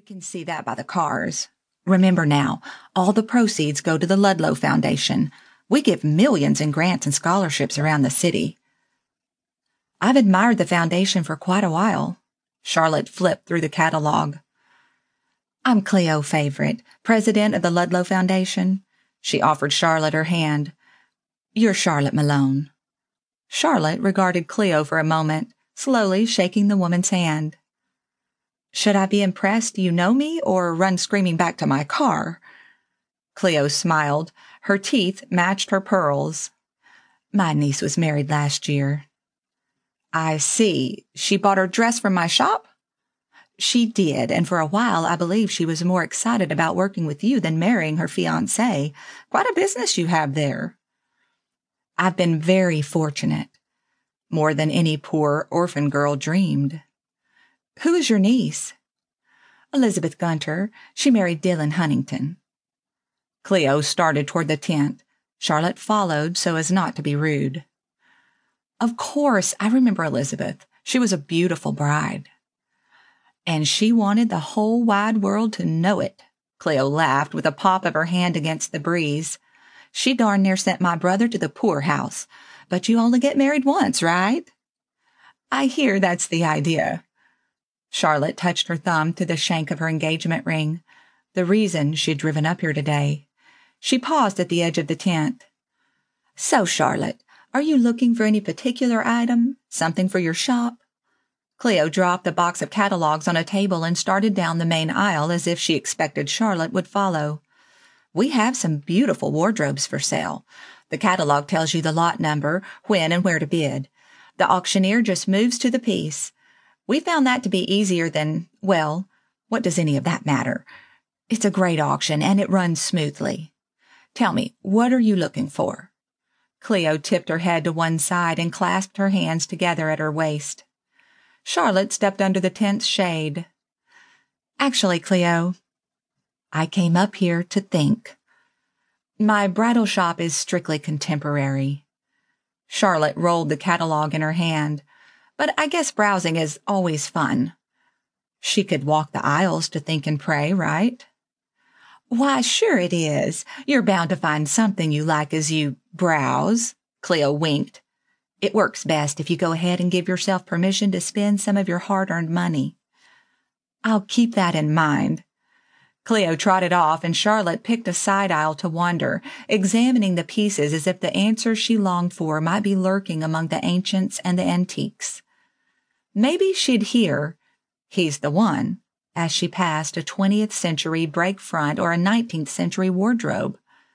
can see that by the cars. Remember now, all the proceeds go to the Ludlow Foundation. We give millions in grants and scholarships around the city. I've admired the foundation for quite a while. Charlotte flipped through the catalog. I'm Cleo Favorite, president of the Ludlow Foundation. She offered Charlotte her hand. You're Charlotte Malone. Charlotte regarded Cleo for a moment, slowly shaking the woman's hand. Should I be impressed you know me or run screaming back to my car? Cleo smiled. Her teeth matched her pearls. My niece was married last year. I see. She bought her dress from my shop? She did, and for a while I believe she was more excited about working with you than marrying her fiancé. Quite a business you have there. I've been very fortunate. More than any poor orphan girl dreamed. Who is your niece? Elizabeth Gunter. She married Dylan Huntington. Cleo started toward the tent. Charlotte followed so as not to be rude. Of course, I remember Elizabeth. She was a beautiful bride. And she wanted the whole wide world to know it. Cleo laughed with a pop of her hand against the breeze. She darn near sent my brother to the poorhouse. But you only get married once, right? I hear that's the idea. Charlotte touched her thumb to the shank of her engagement ring, the reason she'd driven up here today. She paused at the edge of the tent. So, Charlotte, are you looking for any particular item? Something for your shop? Cleo dropped the box of catalogs on a table and started down the main aisle as if she expected Charlotte would follow. We have some beautiful wardrobes for sale. The catalog tells you the lot number, when and where to bid. The auctioneer just moves to the piece. We found that to be easier than, well, what does any of that matter? It's a great auction, and it runs smoothly. Tell me, what are you looking for? Cleo tipped her head to one side and clasped her hands together at her waist. Charlotte stepped under the tent's shade. Actually, Cleo, I came up here to think. My bridal shop is strictly contemporary. Charlotte rolled the catalog in her hand. But I guess browsing is always fun. She could walk the aisles to think and pray, right? Why, sure it is. You're bound to find something you like as you browse. Cleo winked. It works best if you go ahead and give yourself permission to spend some of your hard-earned money. I'll keep that in mind. Cleo trotted off, and Charlotte picked a side aisle to wander, examining the pieces as if the answers she longed for might be lurking among the ancients and the antiques. Maybe she'd hear, "He's the one," as she passed a 20th century break front or a 19th century wardrobe.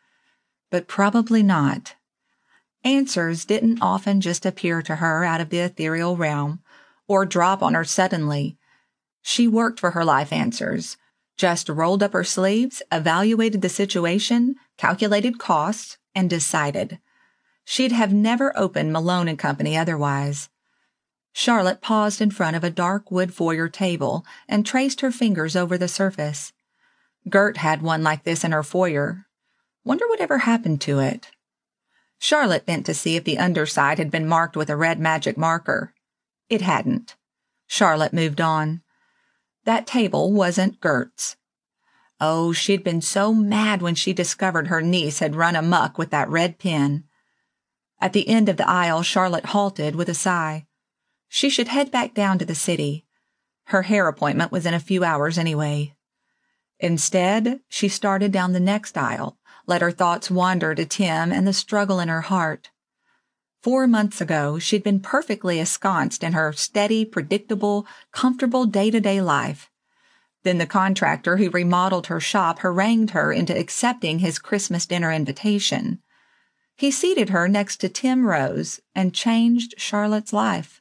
But probably not. Answers didn't often just appear to her out of the ethereal realm or drop on her suddenly. She worked for her life answers, just rolled up her sleeves, evaluated the situation, calculated costs, and decided. She'd have never opened Malone & Company otherwise. Charlotte paused in front of a dark wood foyer table and traced her fingers over the surface. Gert had one like this in her foyer. Wonder whatever happened to it. Charlotte bent to see if the underside had been marked with a red magic marker. It hadn't. Charlotte moved on. That table wasn't Gert's. Oh, she'd been so mad when she discovered her niece had run amuck with that red pen. At the end of the aisle, Charlotte halted with a sigh. She should head back down to the city. Her hair appointment was in a few hours anyway. Instead, she started down the next aisle, let her thoughts wander to Tim and the struggle in her heart. 4 months ago, she'd been perfectly ensconced in her steady, predictable, comfortable day-to-day life. Then the contractor who remodeled her shop harangued her into accepting his Christmas dinner invitation. He seated her next to Tim Rose and changed Charlotte's life.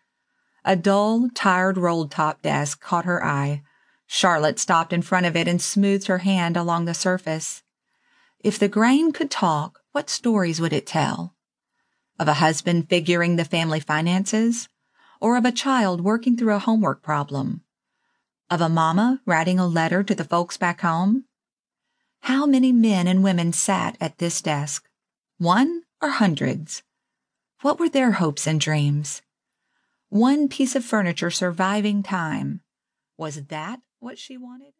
A dull, tired rolled-top desk caught her eye. Charlotte stopped in front of it and smoothed her hand along the surface. If the grain could talk, what stories would it tell? Of a husband figuring the family finances? Or of a child working through a homework problem? Of a mama writing a letter to the folks back home? How many men and women sat at this desk? One or hundreds? What were their hopes and dreams? One piece of furniture surviving time. Was that what she wanted?